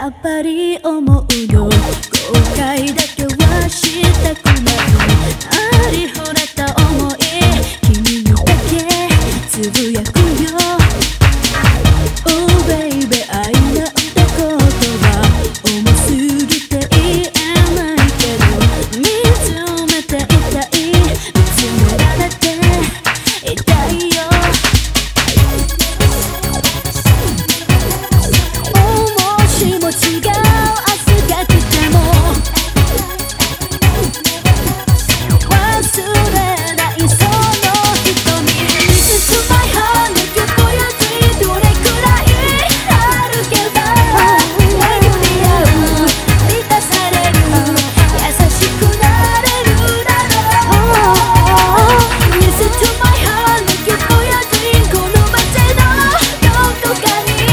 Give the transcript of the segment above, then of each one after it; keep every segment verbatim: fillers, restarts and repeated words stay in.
やっぱり思うの後悔だけはしたくないありふれた想い君にだけつぶやくよ Oh baby 愛なんて言葉重すぎて言えないけど見つめていたい見つめられていたいよもしも違う明日が来ても忘れないその瞳 Listen to my heart Looking for your dream どれくらい歩けば巡り合う満たされる優しくなれるだろう Listen to my heart Looking for your dream この街のどこかに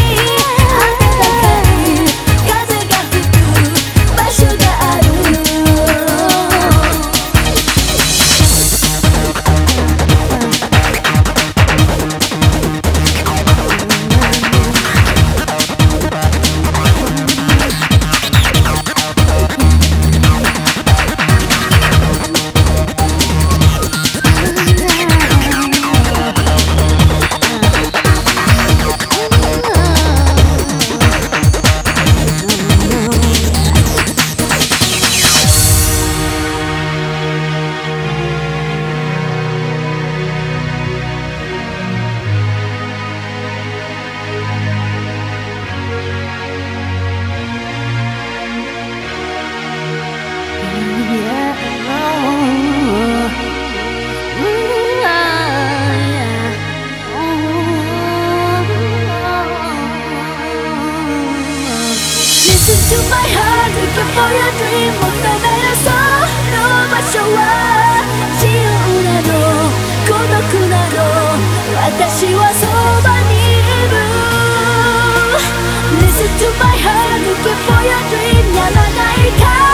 To my heart, looking for your dream 求めるその場所は自由なの孤独なの私はそばにいる Listen to my heart, looking for your dream やまないか